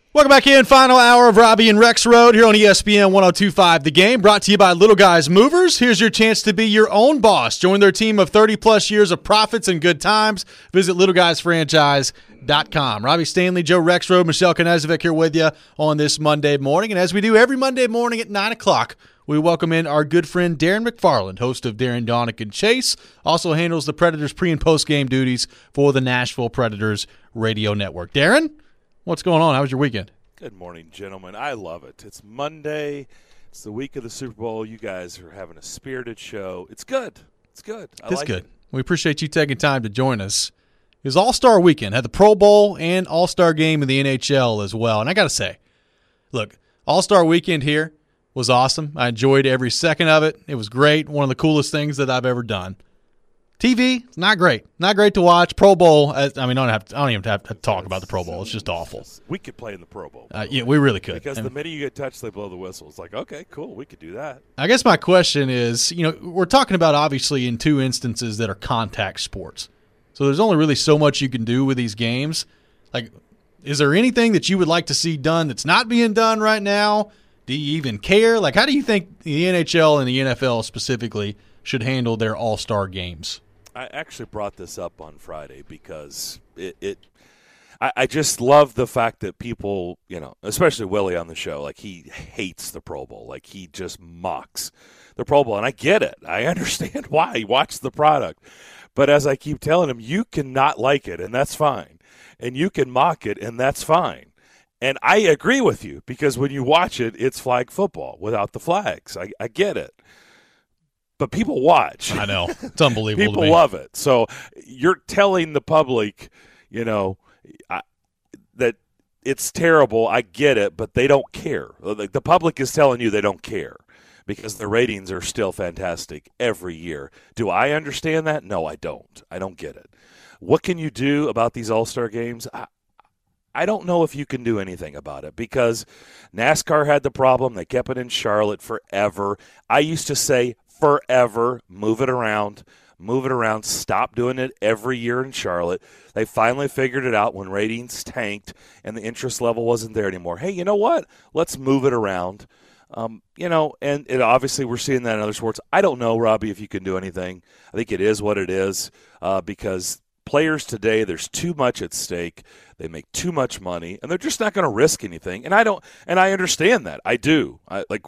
Welcome back in. Final hour of Robbie and Rex Road here on ESPN 102.5 The Game, brought to you by Little Guys Movers. Here's your chance to be your own boss. Join their team of 30-plus years of profits and good times. Visit littleguysfranchise.com. Robbie Stanley, Joe Rexrode, Michelle Knezovic here with you on this Monday morning. And as we do every Monday morning at 9 o'clock, we welcome in our good friend Darren McFarland, host of Darren, Donick, and Chase. Also handles the Predators pre- and post-game duties for the Nashville Predators radio network. Darren? What's going on? How was your weekend? Good morning, gentlemen. I love it. It's Monday. It's the week of the Super Bowl. You guys are having a spirited show. It's good. It's good. It's good. We appreciate you taking time to join us. It was All-Star Weekend. Had the Pro Bowl and All-Star Game in the NHL as well. And I got to say, look, All-Star Weekend here was awesome. I enjoyed every second of it. It was great. One of the coolest things that I've ever done. TV, not great. Not great to watch. Pro Bowl, I mean, I don't even have to talk about the Pro Bowl. It's just awful. We could play in the Pro Bowl. Yeah, we really could. Because the minute you get touched, they blow the whistle. It's like, okay, cool, we could do that. I guess my question is, we're talking about obviously in two instances that are contact sports. So there's only really so much you can do with these games. Like, is there anything that you would like to see done that's not being done right now? Do you even care? Like, how do you think the NHL and the NFL specifically should handle their all-star games? I actually brought this up on Friday because I just love the fact that people, especially Willie on the show, like he hates the Pro Bowl. Like he just mocks the Pro Bowl. And I get it. I understand why. He watched the product. But as I keep telling him, you cannot like it, and that's fine. And you can mock it, and that's fine. And I agree with you because when you watch it, it's flag football without the flags. I get it. But people watch. I know. It's unbelievable. People love it. So you're telling the public, that it's terrible. I get it, but they don't care. The public is telling you they don't care because the ratings are still fantastic every year. Do I understand that? No, I don't. I don't get it. What can you do about these all-star games? I don't know if you can do anything about it because NASCAR had the problem. They kept it in Charlotte forever. I used to say forever, move it around, stop doing it every year in Charlotte. They finally figured it out when ratings tanked and the interest level wasn't there anymore. Hey, you know what? Let's move it around. And obviously we're seeing that in other sports. I don't know, Robbie, if you can do anything. I think it is what it is because players today, there's too much at stake. They make too much money, and they're just not going to risk anything. And I understand that. I do.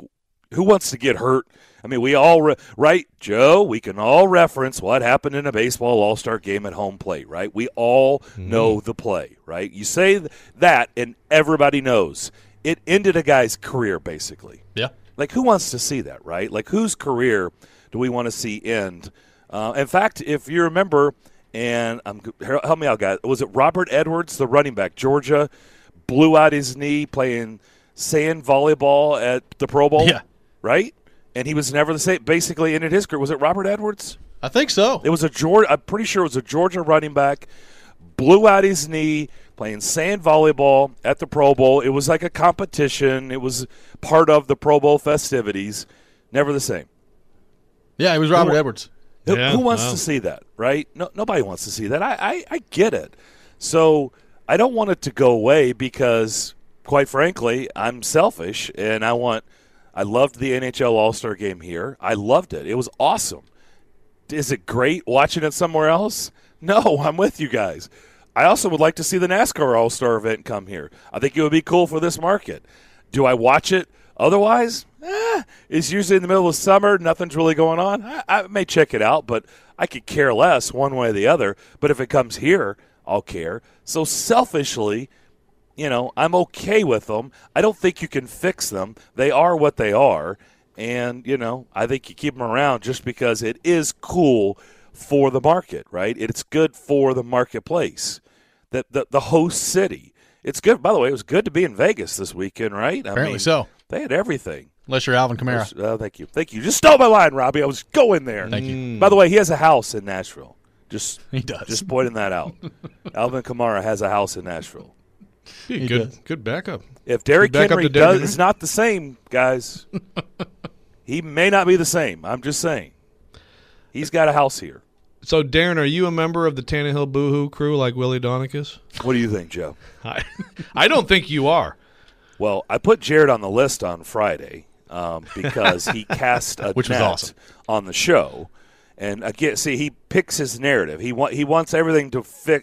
Who wants to get hurt? I mean, we all, right, Joe, we can all reference what happened in a baseball all-star game at home plate, right? We all know the play, right? You say that, and everybody knows. It ended a guy's career, basically. Yeah. Like, who wants to see that, right? Like, whose career do we want to see end? In fact, if you remember, and help me out, guys, was it Robert Edwards, the running back, Georgia, blew out his knee playing sand volleyball at the Pro Bowl? Yeah. Right? And he was never the same. Basically ended his career. Was it Robert Edwards? I think so. It was I'm pretty sure it was a Georgia running back. Blew out his knee playing sand volleyball at the Pro Bowl. It was like a competition. It was part of the Pro Bowl festivities. Never the same. Yeah, it was Robert Edwards. Who wants to see that, right? No, nobody wants to see that. I get it. So I don't want it to go away because, quite frankly, I'm selfish and I loved the NHL All-Star Game here. I loved it. It was awesome. Is it great watching it somewhere else? No, I'm with you guys. I also would like to see the NASCAR All-Star event come here. I think it would be cool for this market. Do I watch it otherwise? It's usually in the middle of summer. Nothing's really going on. I may check it out, but I could care less one way or the other. But if it comes here, I'll care. So selfishly, I'm okay with them. I don't think you can fix them. They are what they are. And, I think you keep them around just because it is cool for the market, right? It's good for the marketplace, the host city. It's good. By the way, it was good to be in Vegas this weekend, right? Apparently so. They had everything. Unless you're Alvin Kamara. Thank you. You just stole my line, Robbie. I was going there. Thank you. By the way, he has a house in Nashville. He does. Just pointing that out. Alvin Kamara has a house in Nashville. Good backup. If Derrick Henry is not the same, guys, he may not be the same. I'm just saying. He's got a house here. So, Darren, are you a member of the Tannehill Boohoo crew like Willie Donick is? What do you think, Joe? I don't think you are. Well, I put Jared on the list on Friday because he cast a Which was net awesome. on the show. And again, see, he picks his narrative. He wants everything to fix.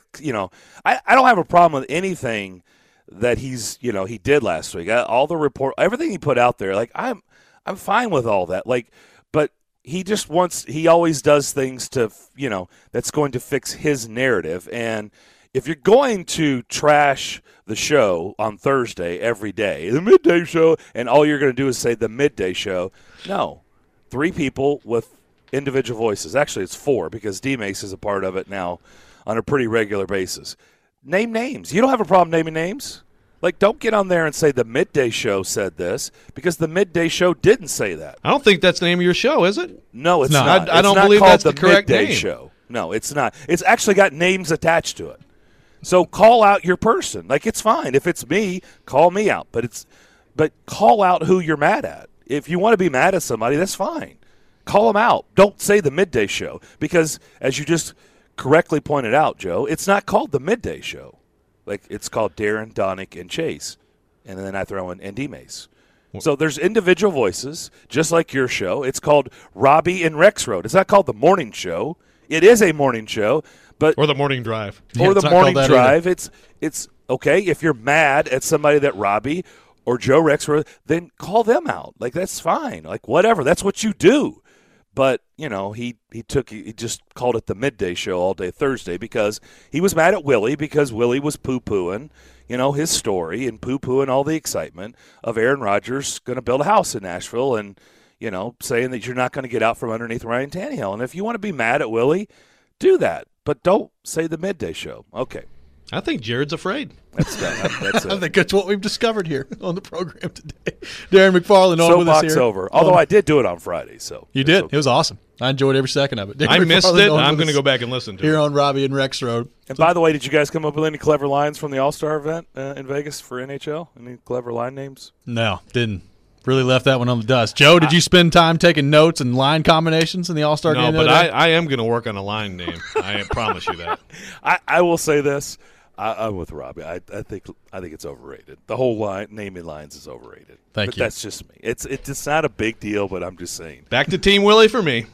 I don't have a problem with anything that he did last week. All the report, everything he put out there, like I'm fine with all that. Like, but he just wants. He always does things to that's going to fix his narrative. And if you're going to trash the show on Thursday every day, the midday show, and all you're going to do is say the midday show, no, 3 people with individual voices. Actually, it's 4 because D-Mace is a part of it now on a pretty regular basis. Name names. You don't have a problem naming names. Like, don't get on there and say the midday show said this because the midday show didn't say that. I don't think that's the name of your show, is it? No, it's not. not. I don't It's not believe called that's the correct midday name. show. No, it's not. It's actually got names attached to it. So call out your person. Like, it's fine. If it's me, call me out. But call out who you're mad at. If you want to be mad at somebody, that's fine. Call them out. Don't say the midday show because, as you just correctly pointed out, Joe, it's not called the midday show. Like, it's called Darren, Donick, and Chase. And then I throw in D-Mace. So there's individual voices, just like your show. It's called Robbie and Rex Road. It's not called the morning show. It is a morning show, but Or the morning drive. Yeah, or it's the not morning called that drive. It's okay if you're mad at somebody that Robbie or Joe Rex Road, then call them out. Like, that's fine. Like, whatever. That's what you do. But, he just called it the midday show all day Thursday because he was mad at Willie because Willie was poo-pooing, his story and poo-pooing all the excitement of Aaron Rodgers going to build a house in Nashville and, saying that you're not going to get out from underneath Ryan Tannehill. And if you want to be mad at Willie, do that. But don't say the midday show. Okay. I think Jared's afraid. That's it. I think that's what we've discovered here on the program today. Darren McFarland on with us Soapbox here. over. Although I did do it on Friday, so You did. It was awesome. I enjoyed every second of it. Darren I missed McFarland it. on I'm with going to us go back and listen to here it. on Robbie and Rex Road. And by the way, did you guys come up with any clever lines from the All-Star event in Vegas for NHL? Any clever line names? No, didn't. Really left that one on the dust. Joe, did you spend time taking notes and line combinations in the All-Star No, game? but the other day? I am going to work on a line name. I promise you that. I will say this. I'm with Robbie. I think it's overrated. The whole naming lines is overrated. Thank but you. That's just me. It's not a big deal, but I'm just saying. Back to Team Willie for me.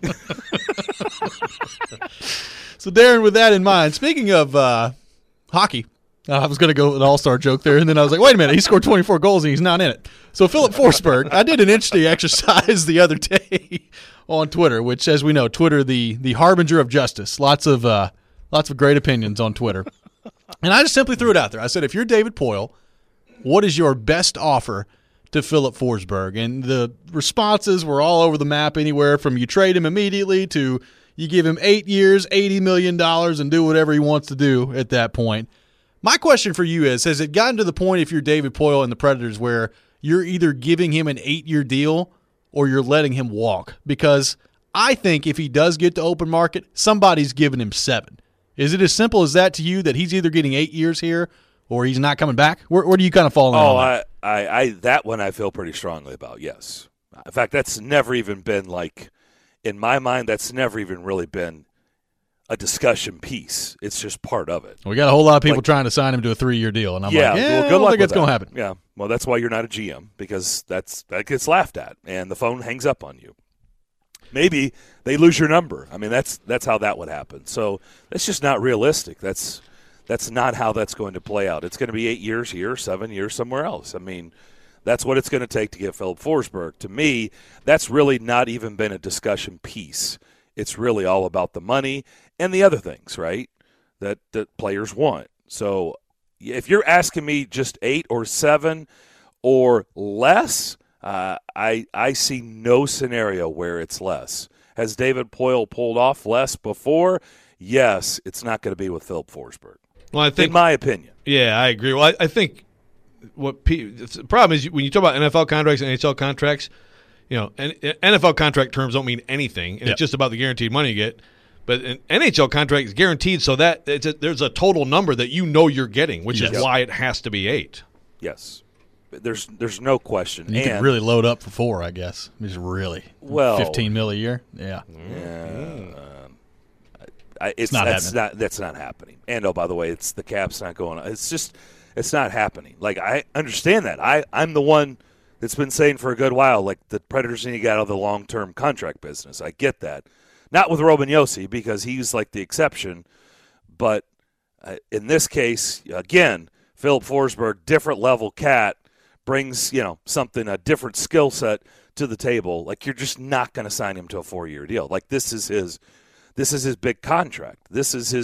So, Darren, with that in mind, speaking of hockey, I was going to go with an all-star joke there, and then I was like, wait a minute, he scored 24 goals and he's not in it. So, Philip Forsberg, I did an interesting exercise the other day on Twitter, which, as we know, Twitter, the harbinger of justice. Lots of great opinions on Twitter. And I just simply threw it out there. I said, if you're David Poile, what is your best offer to Philip Forsberg? And the responses were all over the map, anywhere from you trade him immediately to you give him 8 years, $80 million, and do whatever he wants to do at that point. My question for you is, has it gotten to the point, if you're David Poile and the Predators, where you're either giving him an 8-year deal or you're letting him walk? Because I think if he does get to open market, somebody's giving him 7. Is it as simple as that to you, that he's either getting 8 years here or he's not coming back? Where do you kind of fall in on that? I that one I feel pretty strongly about, yes. In fact, that's never even been in my mind, that's never even really been a discussion piece. It's just part of it. We got a whole lot of people trying to sign him to a 3-year deal, and I'm well, I good don't luck think with it's going to that. happen. Yeah, well, that's why you're not a GM, because that gets laughed at, and the phone hangs up on you. Maybe they lose your number. I mean, that's how that would happen. So that's just not realistic. That's not how that's going to play out. It's going to be 8 years here, 7 years somewhere else. I mean, that's what it's going to take to get Philip Forsberg. To me, that's really not even been a discussion piece. It's really all about the money and the other things, right, that players want. So if you're asking me just 8 or 7 or less, I see no scenario where it's less. Has David Poile pulled off less before? Yes, it's not going to be with Philip Forsberg. Well, I think, in my opinion. Yeah, I agree. Well, I think the problem is when you talk about NFL contracts and NHL contracts, NFL contract terms don't mean anything, and It's just about the guaranteed money you get. But an NHL contract is guaranteed, so that there's a total number that you're getting, which is why it has to be 8. Yes. There's no question. You could really load up for 4, I guess. Just really. $15 million a year? Yeah. That's not happening. And by the way, it's the cap's not going on. It's just It's not happening. Like, I understand that. I'm the one that's been saying for a good while, like, the Predators need to get out of the long-term contract business. I get that. Not with Roman Josi, because he's like the exception. But in this case, again, Philip Forsberg, different level cat, brings, something, a different skill set to the table. Like, you're just not going to sign him to a 4-year deal. Like, this is his big contract. This is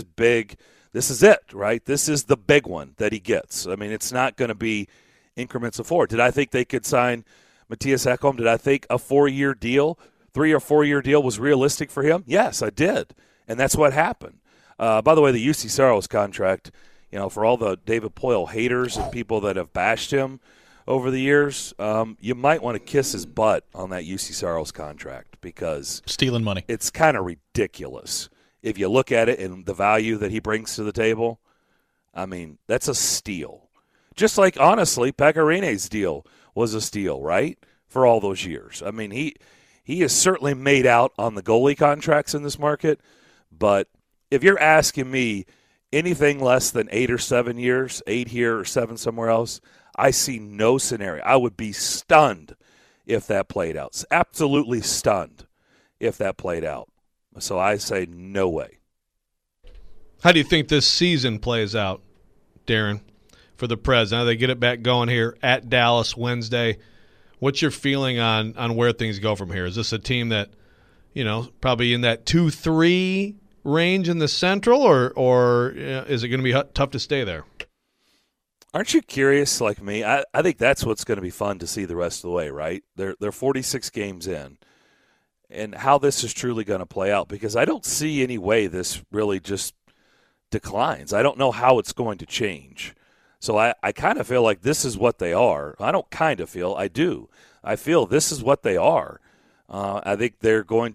it, right? This is the big one that he gets. I mean, it's not going to be increments of 4. Did I think they could sign Matthias Ekholm? Did I think a 4-year deal, 3 or 4 year deal was realistic for him? Yes, I did. And that's what happened. By the way, the UC Saros contract, for all the David Poile haters and people that have bashed him over the years, you might want to kiss his butt on that UC Saros contract, because stealing money. It's kind of ridiculous. If you look at it and the value that he brings to the table, I mean, that's a steal. Just like, honestly, Pekka Rinne's deal was a steal, right, for all those years. I mean, he is certainly made out on the goalie contracts in this market, but if you're asking me anything less than 8 or 7 years, 8 here or 7 somewhere else, I see no scenario. I would be stunned if that played out. Absolutely stunned if that played out. So I say no way. How do you think this season plays out, Darren, for the Preds? Now they get it back going here at Dallas Wednesday. What's your feeling on where things go from here? Is this a team that, probably in that 2-3 range in the Central, or is it going to be tough to stay there? Aren't you curious like me? I think that's what's going to be fun to see the rest of the way, right? They're 46 games in, and how this is truly going to play out, because I don't see any way this really just declines. I don't know how it's going to change. So I kind of feel like this is what they are. I don't kind of feel, I do. I feel this is what they are. I think they're going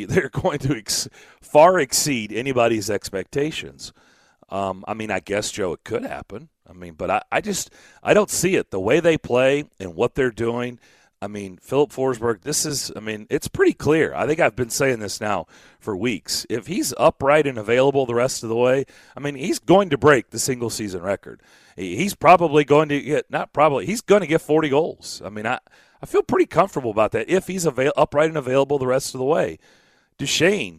to far exceed anybody's expectations. I guess, Joe, it could happen. But I don't see it. The way they play and what they're doing, Philip Forsberg, it's pretty clear. I think I've been saying this now for weeks. If he's upright and available the rest of the way, he's going to break the single-season record. He's probably going to get, he's going to get 40 goals. I feel pretty comfortable about that if he's upright and available the rest of the way. Duchesne,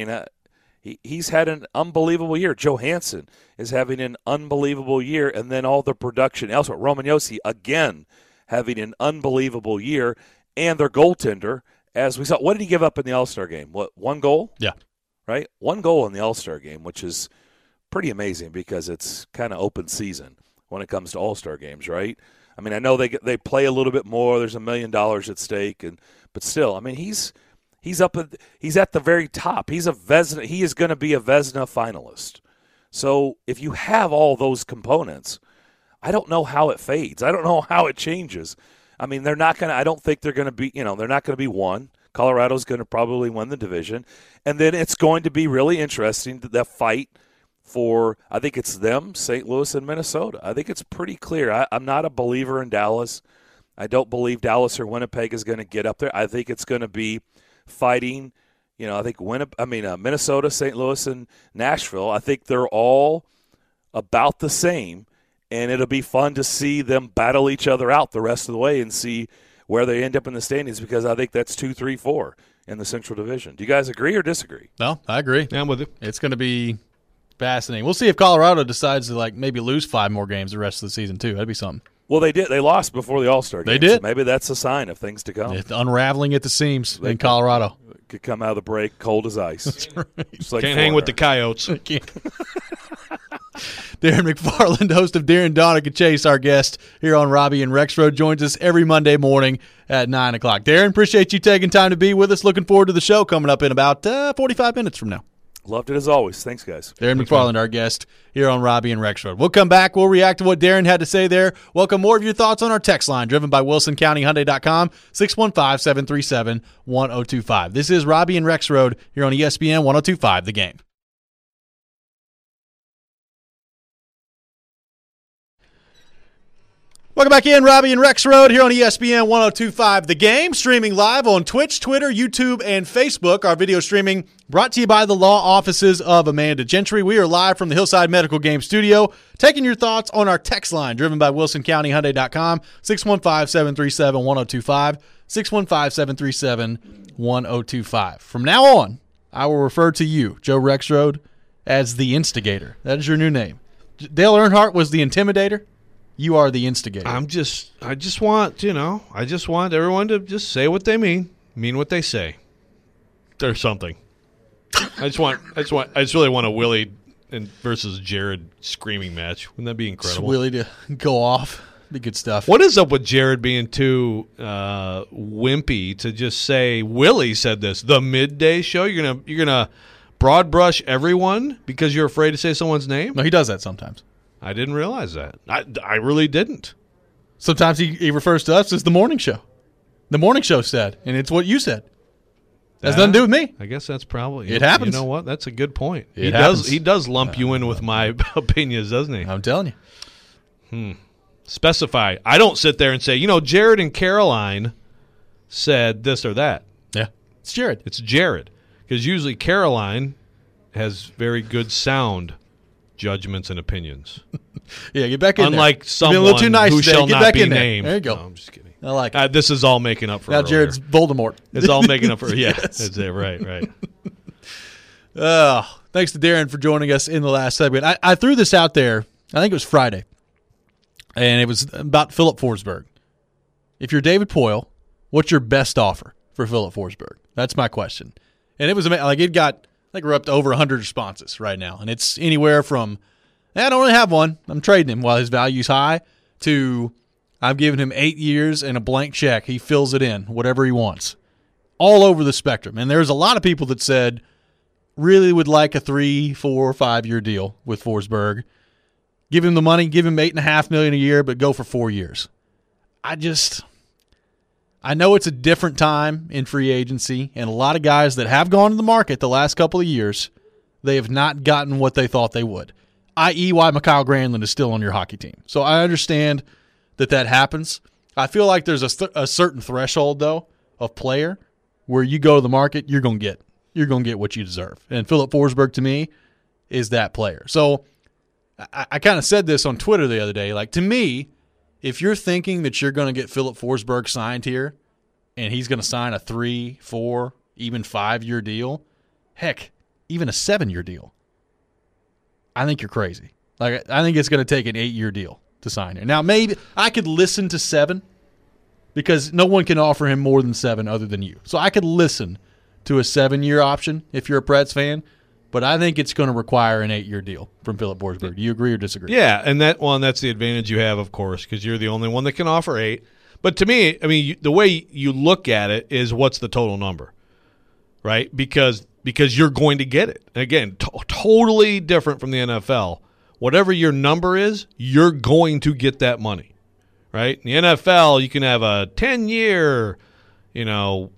he's had an unbelievable year. Johansson is having an unbelievable year, and then all the production elsewhere. Roman Josi, again, having an unbelievable year, and their goaltender, as we saw. What did he give up in the All-Star game? 1 goal? Yeah. Right? 1 goal in the All-Star game, which is pretty amazing because it's kind of open season when it comes to All-Star games, right? I know they play a little bit more. There's $1 million at stake, but still, he's at the very top. He is going to be a Vezina finalist. So if you have all those components, I don't know how it fades. I don't know how it changes. They're not going to. I don't think they're going to be. They're not going to be one. Colorado's going to probably win the division, and then it's going to be really interesting the fight for. I think it's them, St. Louis, and Minnesota. I think it's pretty clear. I'm not a believer in Dallas. I don't believe Dallas or Winnipeg is going to get up there. I think it's going to be fighting. I think Minnesota, St. Louis, and Nashville. I think they're all about the same. And it'll be fun to see them battle each other out the rest of the way and see where they end up in the standings, because I think that's 2, 3, 4 in the Central Division. Do you guys agree or disagree? No, I agree. Yeah, I'm with you. It's going to be fascinating. We'll see if Colorado decides to maybe lose 5 more games the rest of the season too. That'd be something. Well, they did. They lost before the All-Star game. They did. So maybe that's a sign of things to come. It's unraveling at the seams in Colorado. Could come out of the break cold as ice. That's right. Like Can't hang with the Coyotes. Darren McFarland, host of Darren Donick and Chase, our guest here on Robbie and Rexroad, joins us every Monday morning at 9 o'clock. Darren, appreciate you taking time to be with us. Looking forward to the show coming up in about 45 minutes from now. Loved it as always. Thanks, guys. Darren McFarland, our guest here on Robbie and Rexroad. We'll come back. We'll react to what Darren had to say there. Welcome more of your thoughts on our text line, driven by WilsonCountyHyundai.com, 615-737-1025. This is Robbie and Rexroad here on ESPN 1025, The Game. Welcome back in, Robbie and Rex Road here on ESPN 102.5 The Game, streaming live on Twitch, Twitter, YouTube, and Facebook. Our video streaming brought to you by the law offices of Amanda Gentry. We are live from the Hillside Medical Game Studio, taking your thoughts on our text line, driven by WilsonCountyHyundai.com, 615-737-1025, 615-737-1025. From now on, I will refer to you, Joe Rexrode, as the instigator. That is your new name. Dale Earnhardt was the intimidator. You are the instigator. I just want everyone to just say what they mean what they say. There's something. I just really want a Willie versus Jared screaming match. Wouldn't that be incredible? Just Willie to go off. Be good stuff. What is up with Jared being too wimpy to just say Willie said this? The midday show. You're gonna broad brush everyone because you're afraid to say someone's name? No, he does that sometimes. I didn't realize that. I really didn't. Sometimes he refers to us as the morning show. The morning show said, and it's what you said. Has nothing to do with me. I guess that's probably it. Happens. You know what? That's a good point. He does lump you in with my opinions, doesn't he? I'm telling you. Specify. I don't sit there and say, Jared and Caroline said this or that. Yeah, it's Jared. It's Jared. Because usually Caroline has very good sound judgments and opinions. Yeah, get back in Unlike there. someone a little too nice who today. shall get not back be in there. named. There you go. No, I'm just kidding. I like it. This is all making up for now earlier. Jared's Voldemort. It's all making up for Yes. That's it. Right. Thanks to Darren for joining us in the last segment. I threw this out there, I think it was Friday, and it was about Philip Forsberg. If you're David Poyle, what's your best offer for Philip Forsberg? That's my question. And it was like it got, I think we're up to over 100 responses right now, and it's anywhere from, I don't really have one, I'm trading him while his value's high, to I've given him 8 years and a blank check. He fills it in, whatever he wants. All over the spectrum. And there's a lot of people that said really would like a 3, 4, 5 year deal with Forsberg. Give him the money, give him $8.5 million a year, but go for 4 years. I know it's a different time in free agency, and a lot of guys that have gone to the market the last couple of years, they have not gotten what they thought they would, i.e. why Mikhail Granlund is still on your hockey team. So I understand that happens. I feel like there's a certain threshold, though, of player where you go to the market, you're going to get what you deserve. And Philip Forsberg, to me, is that player. So I kind of said this on Twitter the other day. Like, to me, if you're thinking that you're going to get Philip Forsberg signed here and he's going to sign a 3, 4, even 5 year deal, heck, even a 7 year deal, I think you're crazy. Like, I think it's going to take an 8 year deal to sign him. Now, maybe I could listen to 7 because no one can offer him more than 7 other than you. So I could listen to a 7 year option if you're a Preds fan, but I think it's going to require an 8 year deal from Philip Forsberg. Do you agree or disagree? Yeah, and that's the advantage you have, of course, because you're the only one that can offer 8. But to me, I mean, the way you look at it is what's the total number, right? Because you're going to get it. Again, totally different from the NFL. Whatever your number is, you're going to get that money, right? In the NFL, you can have a 10-year, 10-year,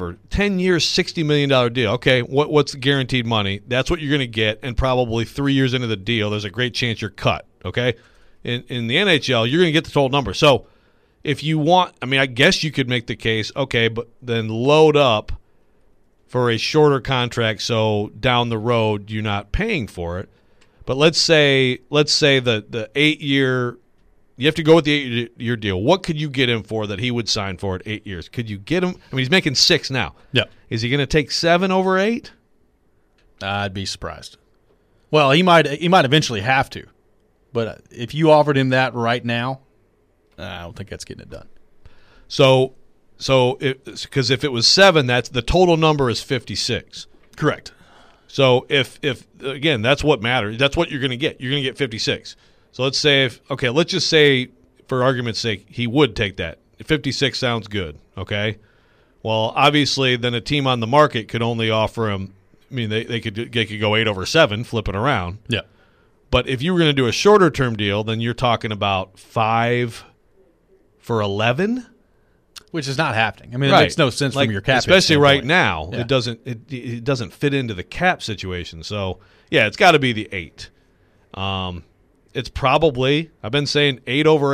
$60 million deal. Okay, what's the guaranteed money? That's what you're going to get, and probably 3 years into the deal, there's a great chance you're cut, okay? In the NHL, you're going to get the total number. So if you want, I mean, I guess you could make the case, okay, but then load up for a shorter contract so down the road you're not paying for it. But let's say the 8 year, you have to go with the 8 year deal. What could you get him for that he would sign for at 8 years? Could you get him? I mean, he's making 6 now. Yeah. Is he going to take 7 over 8? I'd be surprised. Well, he might eventually have to, but if you offered him that right now, I don't think that's getting it done. So because if it was 7, that's the total number is 56. Correct. So if again, that's what matters. That's what you're going to get. You're going to get 56. So let's say let's just say for argument's sake he would take that. 56 sounds good, okay? Well, obviously then a team on the market could only offer him, I mean they could go 8 over 7 flipping around. Yeah. But if you were going to do a shorter term deal, then you're talking about 5 for 11, which is not happening. I mean, right. It makes no sense from your cap, especially right now. Yeah. It doesn't fit into the cap situation. So yeah, it's got to be the 8. It's probably, I've been saying 8 over 8.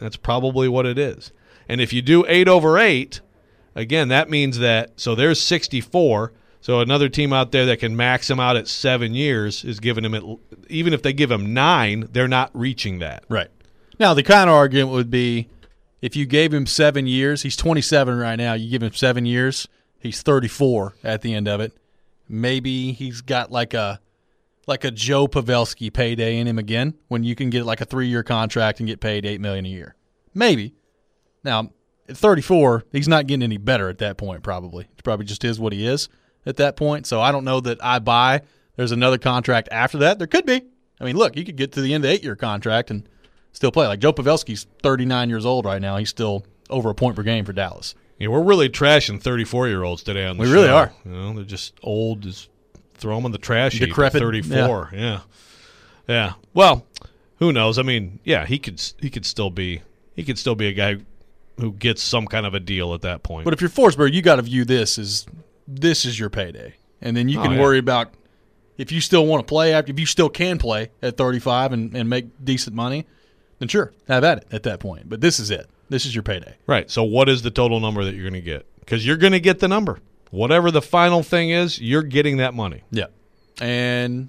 That's probably what it is. And if you do 8 over 8, again, that means that, so there's 64. So another team out there that can max him out at 7 years is giving him, even if they give him 9, they're not reaching that. Right. Now, the counter argument would be if you gave him 7 years, he's 27 right now, you give him 7 years, he's 34 at the end of it. Maybe he's got like a Joe Pavelski payday in him again when you can get like a 3-year contract and get paid $8 million a year. Maybe. Now, at 34, he's not getting any better at that point probably. It probably just is what he is at that point. So I don't know that I buy there's another contract after that. There could be. I mean, look, you could get to the end of the 8-year contract and still play. Like Joe Pavelski's 39 years old right now. He's still over a point per game for Dallas. Yeah, we're really trashing 34-year-olds today on the show. We really are. You know, they're just old. Just throw them in the trash heap. Decrepit. 34. Yeah. Well, who knows? I mean, yeah, he could still be a guy who gets some kind of a deal at that point. But if you're Forsberg, you got to view this as this is your payday, and then you can worry about if you still want to play if you still can play at 35 and make decent money. Then sure, have at it at that point. But this is it. This is your payday. Right. So what is the total number that you're going to get? Because you're going to get the number. Whatever the final thing is, you're getting that money. Yeah. And,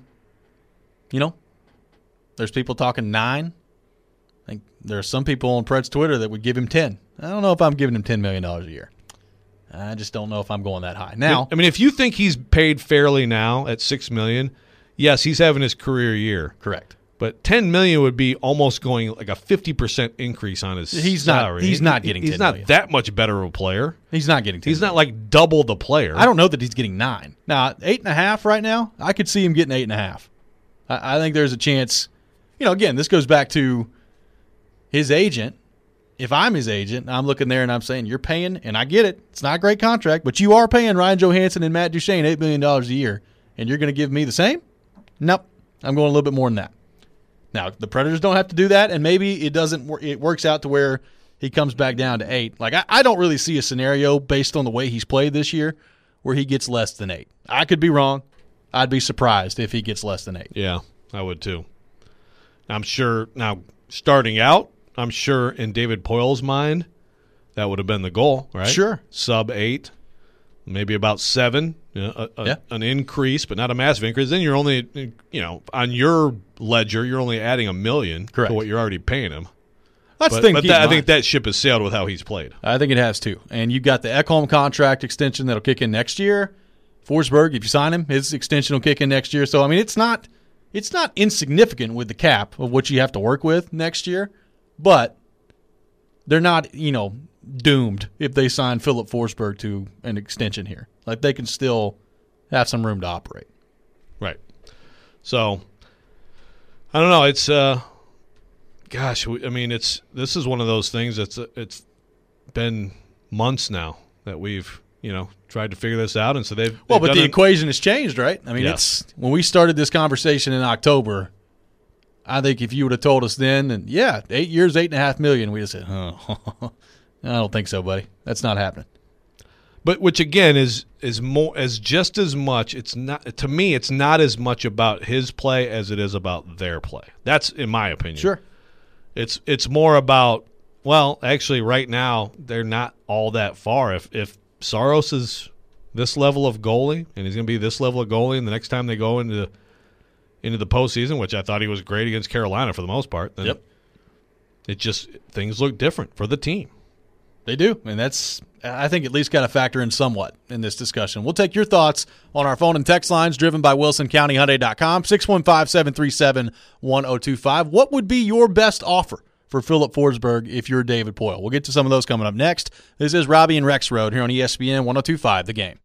there's people talking 9. I think there are some people on Pred's Twitter that would give him 10. I don't know if I'm giving him $10 million a year. I just don't know if I'm going that high. Now, I mean, if you think he's paid fairly now at $6 million, yes, he's having his career year. Correct. But $10 million would be almost going like a 50% increase on his salary. He's not getting $10 million. He's not that much better of a player. He's not getting $10 He's million. not like double the player. I don't know that he's getting 9. Now, 8.5 right now, I could see him getting 8.5. I think there's a chance. Again, this goes back to his agent. If I'm his agent, I'm looking there and I'm saying, you're paying, and I get it, it's not a great contract, but you are paying Ryan Johansson and Matt Duchene $8 million a year, and you're going to give me the same? Nope. I'm going a little bit more than that. Now, the Predators don't have to do that, and maybe it works out to where he comes back down to 8. Like, I don't really see a scenario based on the way he's played this year where he gets less than 8. I could be wrong. I'd be surprised if he gets less than 8. Yeah, I would too. I'm sure, now, starting out, I'm sure in David Poyle's mind, that would have been the goal, right? Sure. Sub 8, maybe about 7, an increase, but not a massive increase. Then you're only, on your ledger, you're only adding $1 million to what you're already paying him. That's the thing. I think that ship has sailed with how he's played. I think it has too. And you've got the Ekholm contract extension that'll kick in next year. Forsberg, if you sign him, his extension will kick in next year. So I mean, it's not insignificant with the cap of what you have to work with next year. But they're not, doomed if they sign Philip Forsberg to an extension here. Like, they can still have some room to operate. Right. So, I don't know. It's, this is one of those things it's been months now that we've, tried to figure this out. And so they've but the equation has changed, right? I mean, yes. When we started this conversation in October, I think if you would have told us then, 8 years, $8.5 million, we'd have said, I don't think so, buddy. That's not happening. But which again is more as just as much. It's not, to me. It's not as much about his play as it is about their play. That's in my opinion. Sure. It's more about, well, actually, right now they're not all that far. If Saros is this level of goalie and he's going to be this level of goalie, and the next time they go into the postseason, which I thought he was great against Carolina for the most part, then it just things look different for the team. They do, and that's, I think, at least got to factor in somewhat in this discussion. We'll take your thoughts on our phone and text lines driven by WilsonCountyHyundai.com, 615-737-1025. What would be your best offer for Philip Forsberg if you're David Poyle? We'll get to some of those coming up next. This is Robbie and Rexroad here on ESPN 102.5 The Game.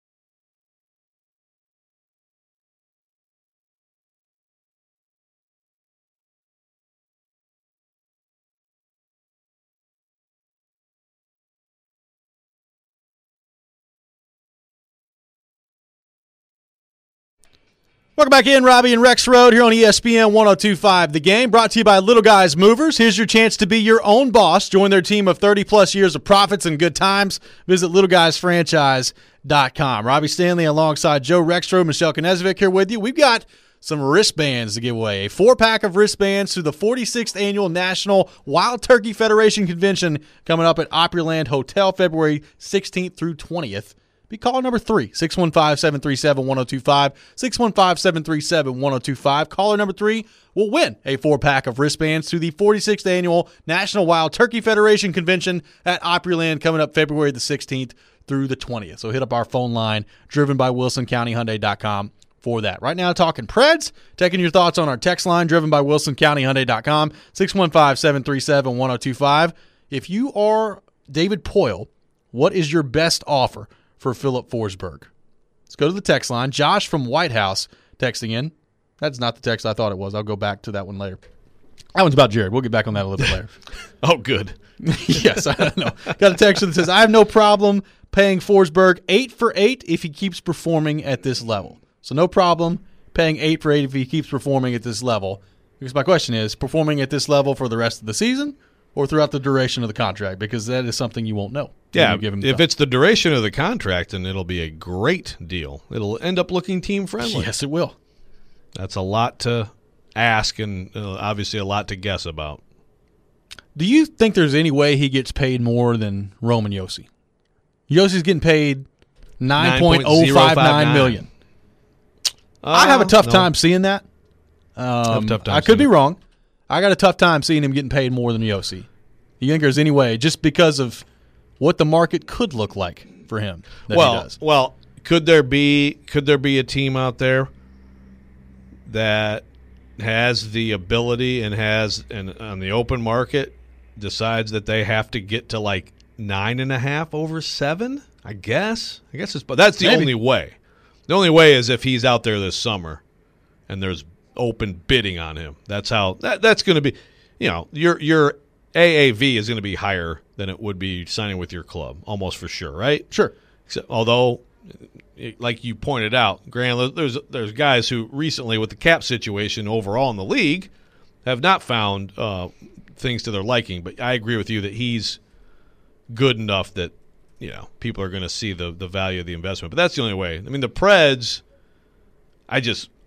Welcome back in, Robbie and Rexroad here on ESPN 102.5 The Game, brought to you by Little Guys Movers. Here's your chance to be your own boss. Join their team of 30-plus years of profits and good times. Visit littleguysfranchise.com. Robbie Stanley alongside Joe Rexroad, Michelle Knezovic here with you. We've got some wristbands to give away. A 4-pack of wristbands to the 46th Annual National Wild Turkey Federation Convention coming up at Opryland Hotel February 16th through 20th. Be caller number 3, 615-737-1025, 615-737-1025. Caller number 3 will win a 4-pack of wristbands to the 46th Annual National Wild Turkey Federation Convention at Opryland coming up February the 16th through the 20th. So hit up our phone line, driven by WilsonCountyHyundai.com. for that. Right now, talking Preds, taking your thoughts on our text line, driven by WilsonCountyHyundai.com, 615-737-1025. If you are David Poile, what is your best offer for Philip Forsberg? Let's go to the text line. Josh from White House texting in. That's not the text I thought it was. I'll go back to that one later. That one's about Jared. We'll get back on that a little bit later. Oh, good. Yes, I know. Got a text that says, I have no problem paying Forsberg 8 for 8 if he keeps performing at this level. So no problem paying 8 for 8 if he keeps performing at this level. Because my question is, performing at this level for the rest of the season or throughout the duration of the contract? Because that is something you won't know. Yeah, if it's the duration of the contract, then it'll be a great deal. It'll end up looking team-friendly. Yes, it will. That's a lot to ask and obviously a lot to guess about. Do you think there's any way he gets paid more than Roman Josi? Josi's getting paid $9.059 million. I have a tough time seeing that. I could be wrong. I got a tough time seeing him getting paid more than Josi. You think there's any way, just because of what the market could look like for him, that he does? Well, could there be a team out there that has the ability and on the open market decides that they have to get to like 9.5 over 7? I guess that's the only way. The only way is if he's out there this summer and there's open bidding on him. That's how that's going to be. You know, your AAV is going to be higher than it would be signing with your club, almost for sure, right? Sure. Although, like you pointed out, Grant, there's guys who recently, with the cap situation overall in the league, have not found things to their liking. But I agree with you that he's good enough that people are going to see the value of the investment. But that's the only way. I mean, the Preds, I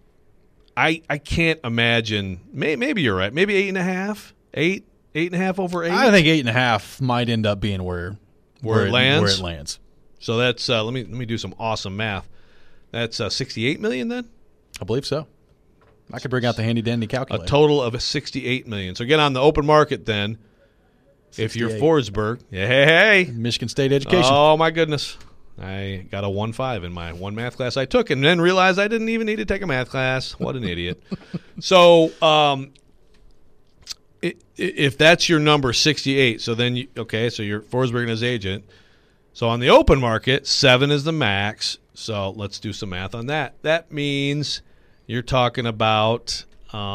can't imagine. Maybe you're right. Maybe 8.5, 8.5 over 8. I think 8.5 might end up being where it lands. Where it lands. So that's let me do some awesome math. That's $68 million then. I believe so. I could bring out the handy dandy calculator. A total of $68 million. So get on the open market then. 68. If you're Forsberg, hey, Michigan State education. Oh my goodness, I got a 1.5 in my one math class I took, and then realized I didn't even need to take a math class. What an idiot! So, if that's your number, 68. So then, so you're Forsberg and his agent. So on the open market, 7 is the max. So let's do some math on that. That means you're talking about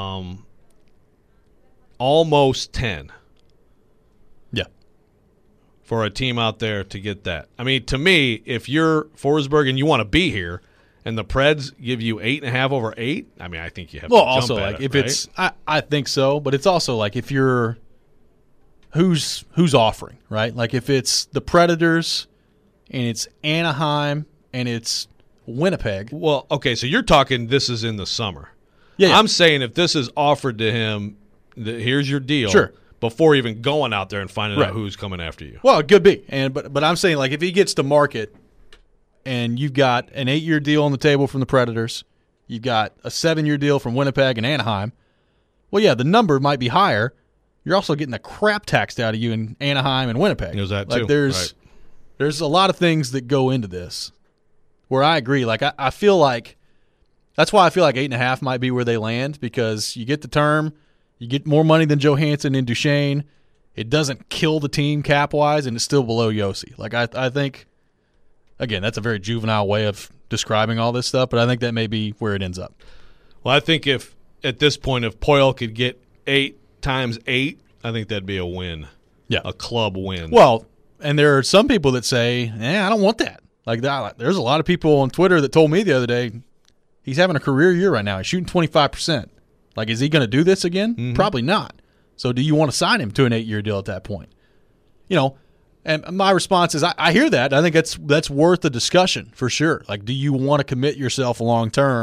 almost 10. Yeah. For a team out there to get that. I mean, to me, if you're Forsberg and you want to be here, and the Preds give you 8.5 over 8, I mean, I think you have to jump also at like it, if right? it's, I think so, but it's also like if you're who's offering, right? Like if it's the Predators and it's Anaheim and it's Winnipeg. Well, okay, so you're talking this is in the summer. Yeah. I'm saying if this is offered to him, here's your deal. Sure. Before even going out there and finding Right. out who's coming after you. Well, it could be, but I'm saying like if he gets to market, and you've got an 8-year deal on the table from the Predators, you've got a 7-year deal from Winnipeg and Anaheim. Well, yeah, the number might be higher. You're also getting the crap taxed out of you in Anaheim and Winnipeg. There's that like too. There's a lot of things that go into this. Where I agree, like I feel like that's why I feel like 8.5 might be where they land, because you get the term. You get more money than Johansson and Duchesne. It doesn't kill the team cap-wise, and it's still below Josi. Like, I think, again, that's a very juvenile way of describing all this stuff, but I think that may be where it ends up. Well, I think if, at this point, if Poile could get 8 times 8, I think that'd be a win. Yeah. A club win. Well, and there are some people that say, I don't want that. Like, there's a lot of people on Twitter that told me the other day, he's having a career year right now. He's shooting 25%. Like, is he going to do this again? Mm-hmm. Probably not. So do you want to sign him to an 8-year deal at that point? And my response is I hear that. I think that's worth a discussion for sure. Like, do you want to commit yourself long term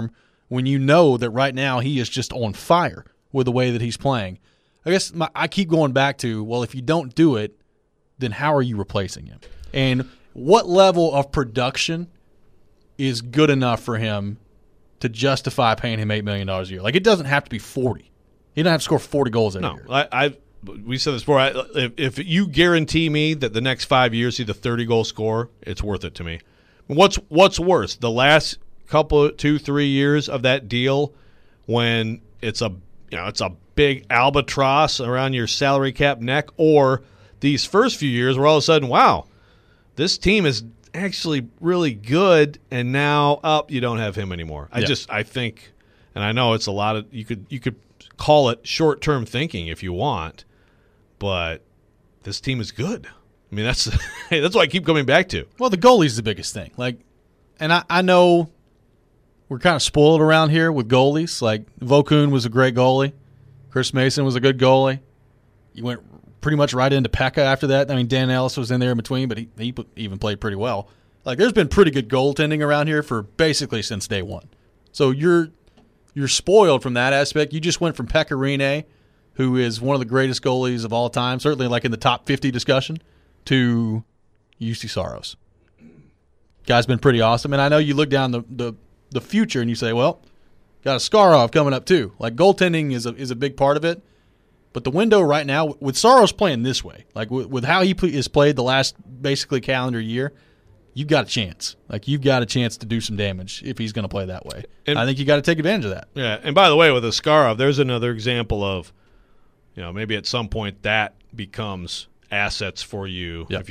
when you know that right now he is just on fire with the way that he's playing. I guess I keep going back to, well, if you don't do it, then how are you replacing him? And what level of production is good enough for him to justify paying him $8 million a year? Like, it doesn't have to be 40. He doesn't have to score 40 goals every year. We said this before. If you guarantee me that the next 5 years he's a 30-goal scorer, it's worth it to me. What's worse, the last couple, 2-3 years of that deal, when it's a big albatross around your salary cap neck, or these first few years where all of a sudden, wow, this team is actually really good, and now you don't have him anymore. I think, and I know it's a lot of you could call it short-term thinking if you want, but this team is good. I mean, that's what I keep coming back to. Well, the goalie's the biggest thing. Like, and I know we're kind of spoiled around here with goalies. Like, Vokun was a great goalie. Chris Mason was a good goalie. You went pretty much right into Pekka after that. I mean, Dan Ellis was in there in between, but he even played pretty well. Like, there's been pretty good goaltending around here for basically since day one. So you're spoiled from that aspect. You just went from Pekka Rinne, who is one of the greatest goalies of all time, certainly like in the top 50 discussion, to UC Saros. Guy's been pretty awesome. And I know you look down the future and you say, well, got a Skarov coming up too. Like, goaltending is a big part of it. But the window right now, with Saros playing this way, like with how he has played the last basically calendar year, you've got a chance. Like, you've got a chance to do some damage if he's going to play that way. And I think you got to take advantage of that. Yeah, and by the way, with Askarov, there's another example of, maybe at some point that becomes assets for you. Yep.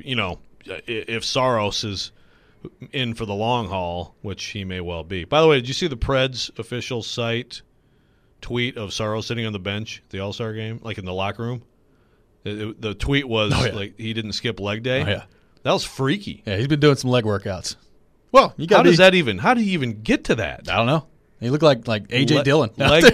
If Saros is in for the long haul, which he may well be. By the way, did you see the Preds official site tweet of Saros sitting on the bench at the All-Star game, like in the locker room? The tweet was like he didn't skip leg day. Oh, yeah. That was freaky. Yeah, he's been doing some leg workouts. Well, how do you even get to that? I don't know. He looked like AJ Dillon.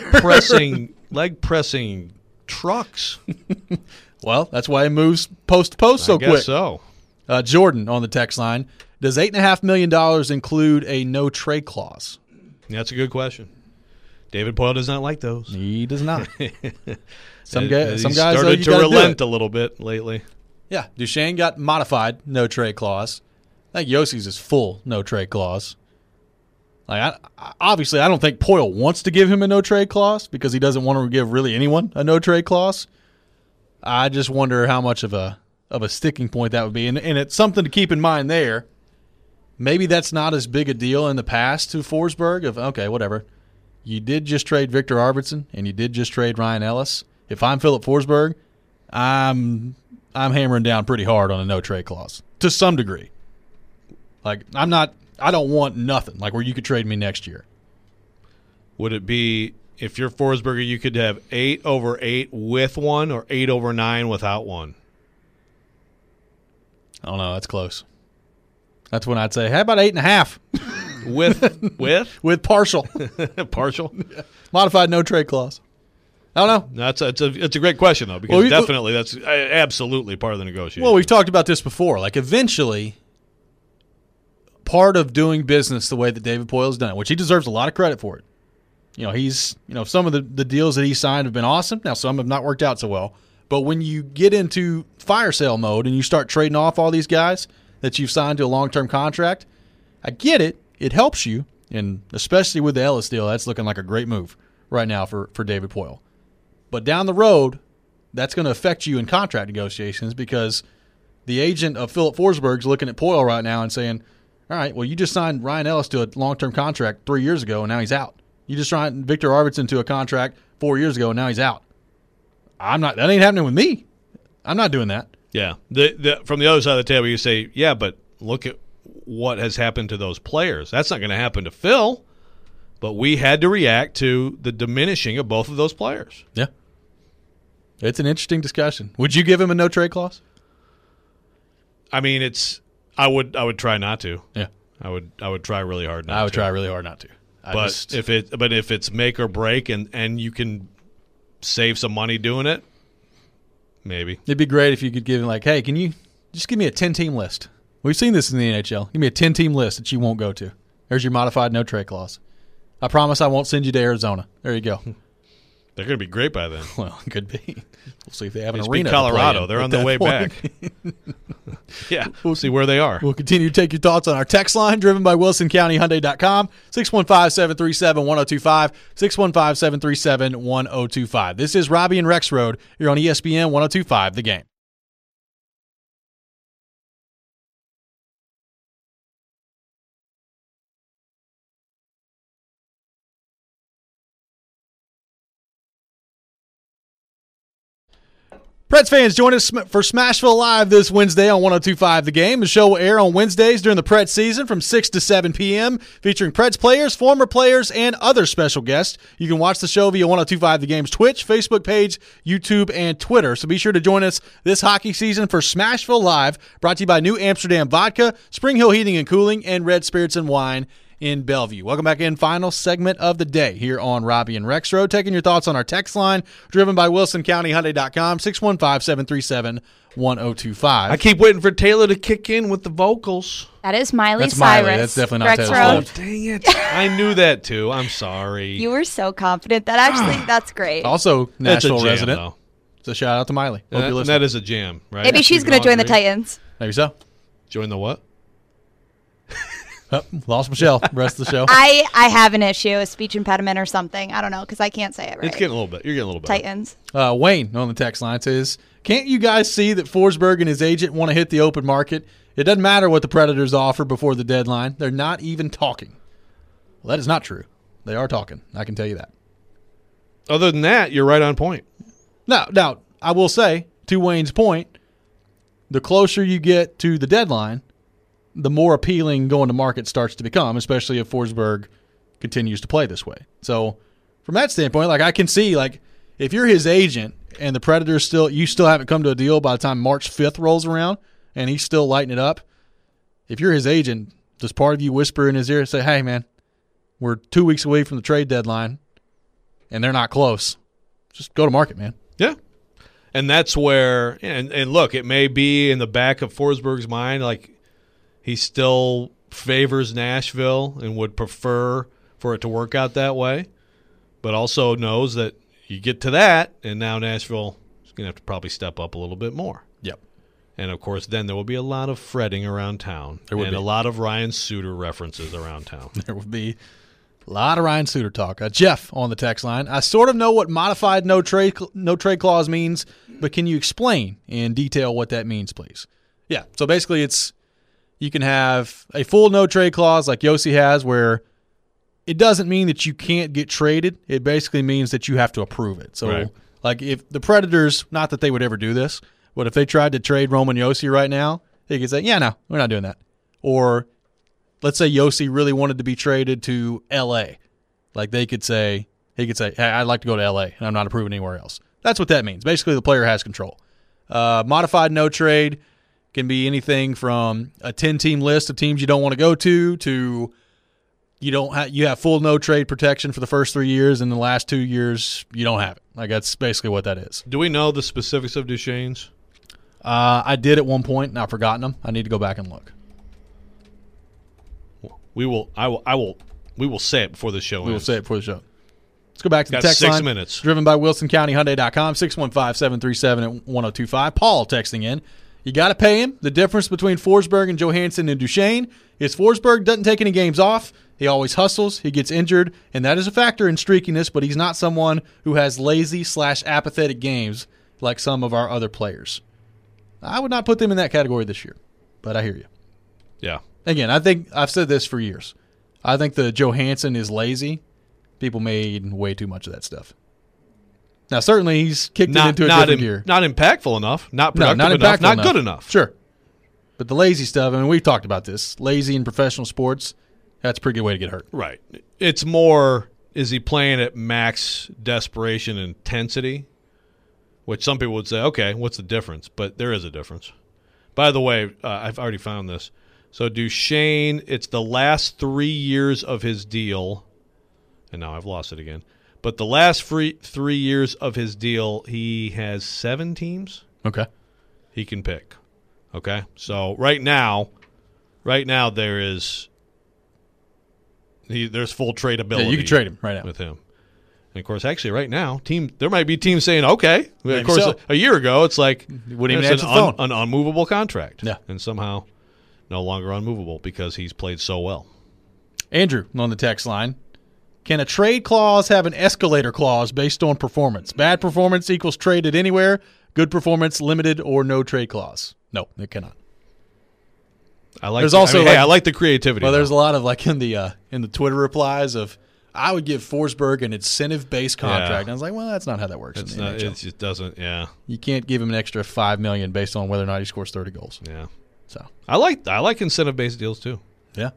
Leg pressing trucks. Well, that's why he moves post to post so quick. I guess so. Jordan on the text line. Does $8.5 million include a no trade clause? That's a good question. David Poile does not like those. He does not. Some guys started to relent a little bit lately. Yeah, Duchesne got modified no trade clause. I think Yossi's is full no trade clause. Like, obviously, I don't think Poile wants to give him a no trade clause because he doesn't want to give really anyone a no trade clause. I just wonder how much of a sticking point that would be, and it's something to keep in mind there. Maybe that's not as big a deal in the past to Forsberg. Of okay, whatever. You did just trade Victor Arvidsson, and you did just trade Ryan Ellis. If I'm Philip Forsberg, I'm hammering down pretty hard on a no trade clause to some degree. Like, I don't want nothing like where you could trade me next year. Would it be, if you're Forsberger, you could have 8 over 8 with one or 8 over 9 without one? I don't know. That's close. That's when I'd say, how about 8.5? With partial. Partial? Modified no trade clause. I don't know. It's a great question, though, because definitely that's absolutely part of the negotiation. Well, we've talked about this before. Like, eventually, part of doing business the way that David Poile's done it, which he deserves a lot of credit for it. Some of the deals that he signed have been awesome. Now, some have not worked out so well. But when you get into fire sale mode and you start trading off all these guys that you've signed to a long-term contract, I get it. It helps you, and especially with the Ellis deal, that's looking like a great move right now for David Poile. But down the road, that's going to affect you in contract negotiations because the agent of Philip Forsberg is looking at Poile right now and saying, all right, well, you just signed Ryan Ellis to a long-term contract 3 years ago, and now he's out. You just signed Victor Arvidsson to a contract 4 years ago, and now he's out. That ain't happening with me. I'm not doing that. Yeah. From the other side of the table, you say, yeah, but look at what has happened to those players. That's not going to happen to Phil, but we had to react to the diminishing of both of those players. Yeah. It's an interesting discussion. Would you give him a no trade clause? I mean, I would try not to. Yeah. I would try really hard not to. I would try really hard not to. If it's make or break and you can save some money doing it, maybe. It'd be great if you could give him, like, hey, can you just give me a 10-team list? We've seen this in the NHL. Give me a 10-team list that you won't go to. There's your modified no trade clause. I promise I won't send you to Arizona. There you go. They're going to be great by then. Well, it could be. We'll see if they have an It's arena. Colorado. They're on their way point. back. Yeah, we'll see where they are. We'll continue to take your thoughts on our text line, driven by WilsonCountyHyundai.com, 615-737-1025, 615-737-1025. This is Robbie and Rex Road. You're on ESPN 1025, The Game. Preds fans, join us for Smashville Live this Wednesday on 1025 The Game. The show will air on Wednesdays during the Preds season from 6 to 7 p.m., featuring Preds players, former players, and other special guests. You can watch the show via 1025 The Game's Twitch, Facebook page, YouTube, and Twitter. So be sure to join us this hockey season for Smashville Live, brought to you by New Amsterdam Vodka, Spring Hill Heating and Cooling, and Red Spirits and Wine in Bellevue. Welcome back in. Final segment of the day here on Robbie and Rex Road. Taking your thoughts on our text line, driven by WilsonCountyHyundai.com, 615-737-1025. I keep waiting for Taylor to kick in with the vocals. That is Miley That's Cyrus. Miley. That's definitely not Rex Taylor Road. Swift. Dang it. I knew that, too. I'm sorry. You were so confident. That's great. Also, That's a Nashville jam, resident. though. So shout out to Miley. Hope you're And listening. that is a jam, right? Maybe she's We going to all join the agree? Titans. Maybe so. Join the what? Oh, lost Michelle. Rest of the show. I have an issue, a speech impediment or something. I don't know, because I can't say it right. It's getting a little bit. You're getting a little better. Titans. Wayne on the text line says, can't you guys see that Forsberg and his agent want to hit the open market? It doesn't matter what the Predators offer before the deadline. They're not even talking. Well, that is not true. They are talking. I can tell you that. Other than that, you're right on point. Now, I will say, to Wayne's point, the closer you get to the deadline, the more appealing going to market starts to become, especially if Forsberg continues to play this way. So from that standpoint, like I can see, like if you're his agent and the Predators you still haven't come to a deal by the time March 5th rolls around and he's still lighting it up, if you're his agent, does part of you whisper in his ear and say, hey, man, we're 2 weeks away from the trade deadline and they're not close. Just go to market, man. Yeah. And that's where, and look, it may be in the back of Forsberg's mind, like he still favors Nashville and would prefer for it to work out that way, but also knows that you get to that, and now Nashville is going to have to probably step up a little bit more. Yep. And, of course, then there will be a lot of fretting around town and a lot of Ryan Suter references around town. There would be a lot of Ryan Suter talk. Jeff on the text line. I sort of know what modified no trade clause means, but can you explain in detail what that means, please? Yeah. So basically, you can have a full no trade clause like Yossi has, where it doesn't mean that you can't get traded. It basically means that you have to approve it. So, right. Like if the Predators, not that they would ever do this, but if they tried to trade Roman Yossi right now, they could say, "Yeah, no, we're not doing that." Or let's say Yossi really wanted to be traded to L.A. Like he could say, "Hey, I'd like to go to L.A. and I'm not approving anywhere else." That's what that means. Basically, the player has control. Modified no trade can be anything from a 10-team list of teams you don't want to go to you have full no trade protection for the first 3 years, and the last 2 years you don't have it. Like that's basically what that is. Do we know the specifics of Duchesne's? I did at one point, and I've forgotten them. I need to go back and look. We will say it before the show ends. We will say it before the show. Let's go back to the Got text 6 line. minutes. Driven by WilsonCountyHyundai.com, 615-737-1025. Paul texting in. You got to pay him. The difference between Forsberg and Johansson and Duchesne is Forsberg doesn't take any games off. He always hustles. He gets injured, and that is a factor in streakiness, but he's not someone who has lazy/apathetic games like some of our other players. I would not put them in that category this year, but I hear you. Yeah. Again, I think I've said this for years. I think the Johansson is lazy. People made way too much of that stuff. Now, certainly he's kicked it into a different gear. Not impactful enough, not productive not enough, impactful not enough. good enough. Sure. But the lazy stuff, I mean, we've talked about this. Lazy in professional sports, that's a pretty good way to get hurt. Right. It's more, is he playing at max desperation and intensity? Which some people would say, okay, what's the difference? But there is a difference. By the way, I've already found this. So Duchesne, it's the last 3 years of his deal. And now I've lost it again. But the last 3 years of his deal, he has 7 teams Okay. he can pick. Okay? So right now there is there's full tradability. Yeah, you can trade him right now with him. And of course, actually, right now, there might be teams saying, "Okay." Maybe of course, so. a year ago, it's like Wouldn't even it's answer the phone. an unmovable contract. Yeah. And somehow, no longer unmovable because he's played so well. Andrew on the text line. Can a trade clause have an escalator clause based on performance? Bad performance equals traded anywhere. Good performance, limited or no trade clause. No, it cannot. I like. There's also I like the creativity. Well, there's a though. lot of in the Twitter replies of I would give Forsberg an incentive-based contract. Yeah. And I was like, well, that's not how that works. It's in the not. NHL. It just doesn't. Yeah. You can't give him an extra $5 million based on whether or not he scores 30 goals. Yeah. So I like incentive-based deals too. yeah.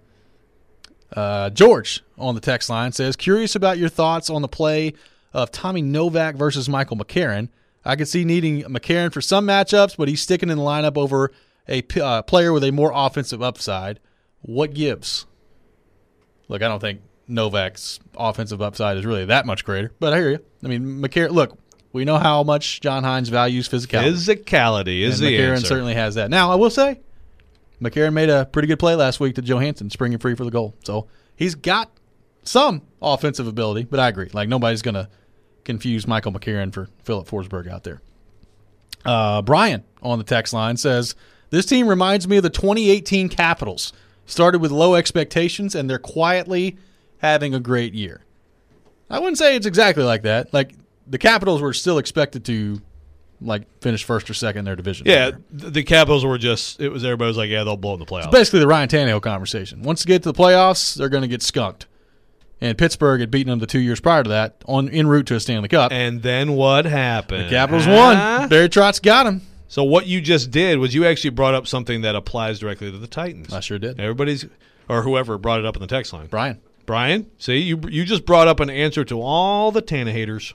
George on the text line says, curious about your thoughts on the play of Tommy Novak versus Michael McCarron. I could see needing McCarron for some matchups, but he's sticking in the lineup over a player with a more offensive upside. What gives? Look, I don't think Novak's offensive upside is really that much greater, but I hear you. I mean, McCarron, look, we know how much John Hines values physicality. Physicality is and the McCarron answer. certainly has that. Now, I will say, McCarron made a pretty good play last week to Johansson, springing free for the goal. So he's got some offensive ability, but I agree. Like, nobody's going to confuse Michael McCarron for Philip Forsberg out there. Brian on the text line says, this team reminds me of the 2018 Capitals. Started with low expectations, and they're quietly having a great year. I wouldn't say it's exactly like that. Like, the Capitals were still expected to finish first or second in their division. Yeah, the Capitals were everybody was like, yeah, they'll blow in the playoffs. It's basically the Ryan Tannehill conversation. Once they get to the playoffs, they're going to get skunked. And Pittsburgh had beaten them the 2 years prior to that en route to a Stanley Cup. And then what happened? The Capitals won. Barry Trotz got him. So what you just did was you actually brought up something that applies directly to the Titans. I sure did. Or whoever brought it up in the text line. Brian, see, you just brought up an answer to all the Tanner haters.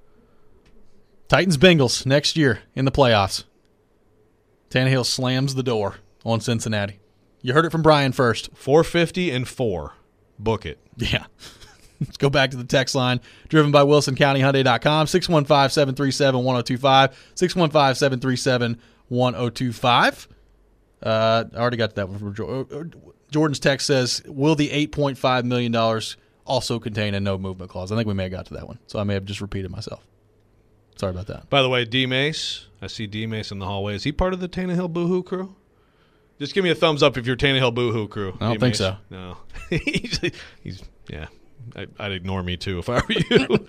Titans Bengals next year in the playoffs. Tannehill slams the door on Cincinnati. You heard it from Brian first. 450 and 4. Book it. Yeah. Let's go back to the text line, driven by WilsonCountyHyundai.com, 615-737-1025, 615-737-1025. I already got to that one from Jordan's text says, will the $8.5 million also contain a no movement clause? I think we may have got to that one, so I may have just repeated myself. Sorry about that. By the way, D-Mace, I see D-Mace in the hallway. Is he part of the Tannehill Boo-Hoo crew? Just give me a thumbs up if you're Tannehill Boo-Hoo crew. I don't think so. No. he's yeah. I'd ignore me too if I were you.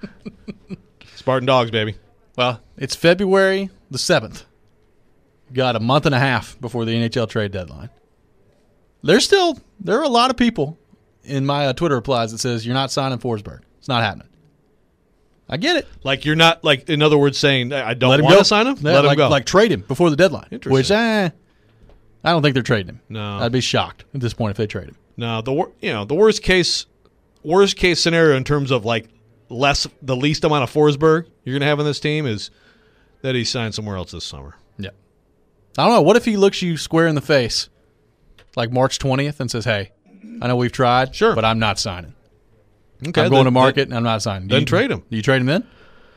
Spartan Dogs, baby. Well, it's February the 7th. Got a month and a half before the NHL trade deadline. There are a lot of people in my Twitter replies that says you're not signing Forsberg. It's not happening. I get it. Like you're not, like, in other words, saying I don't Let him want go. to sign him? Yeah, Let him go. Like trade him before the deadline. Interesting. Which, I don't think they're trading him. No. I'd be shocked at this point if they trade him. No, the worst case scenario in terms of the least amount of Forsberg you're going to have on this team is that he signed somewhere else this summer. Yeah. I don't know. What if he looks you square in the face like March 20th and says, hey, I know we've tried, sure, but I'm not signing. Okay, I'm going to market and I'm not signing. Then trade him. Do you trade him then?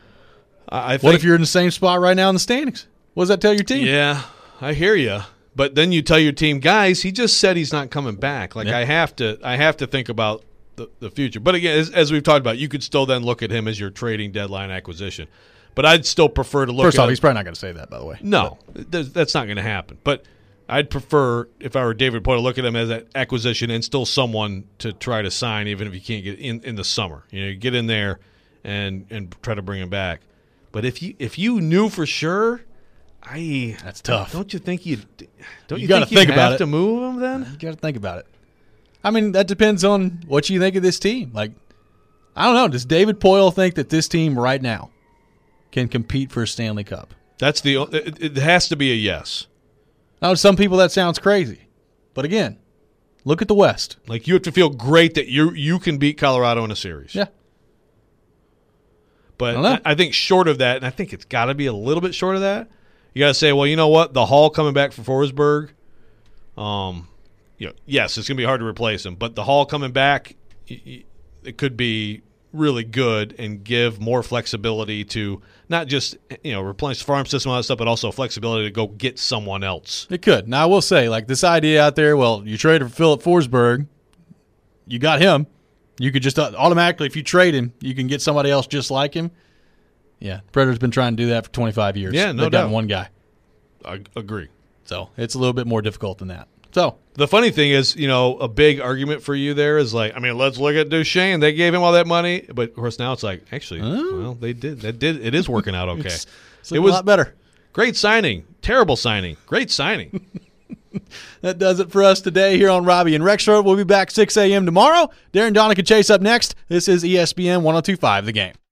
I think, what if you're in the same spot right now in the standings? What does that tell your team? Yeah, I hear you. But then you tell your team, guys, he just said he's not coming back. Yeah. I have to think about the future. But again, as we've talked about, you could still then look at him as your trading deadline acquisition. But I'd still prefer to look First at off, him. he's probably not going to say that, by the way. No, that's not going to happen. But I'd prefer, if I were David Poyle, to look at him as an acquisition and still someone to try to sign, even if you can't get in the summer. You get in there and try to bring him back. But if you knew for sure, that's tough. Don't you think you gotta think about have it. to move him then? You got to think about it. I mean, that depends on what you think of this team. Like, I don't know. Does David Poyle think that this team right now can compete for a Stanley Cup? It has to be a yes. Now, to some people that sounds crazy, but again, look at the West. Like, you have to feel great that you can beat Colorado in a series. Yeah. But I think short of that, and I think it's got to be a little bit short of that, you got to say, well, you know what? The Hall coming back for Forsberg, yes, it's going to be hard to replace him. But the Hall coming back, it could be really good and give more flexibility to not just replenish the farm system and all that stuff, but also flexibility to go get someone else. It could. Now, I will say, this idea out there, well, you traded for Philip Forsberg, you got him. You could just automatically, if you trade him, you can get somebody else just like him. Yeah, Predator's been trying to do that for 25 years. Yeah, no They've doubt. gotten one guy. I agree. So it's a little bit more difficult than that. So The funny thing is, a big argument for you there is like, I mean, let's look at Duchesne. They gave him all that money, but of course now it's like, actually, well, they did. That did. It is working out okay. it's It a was lot better. great signing, terrible signing, great signing. That does it for us today here on Robbie and Rexroad. We'll be back 6 a.m. tomorrow. Darren Donick and Chase up next. This is ESPN 102.5 The Game.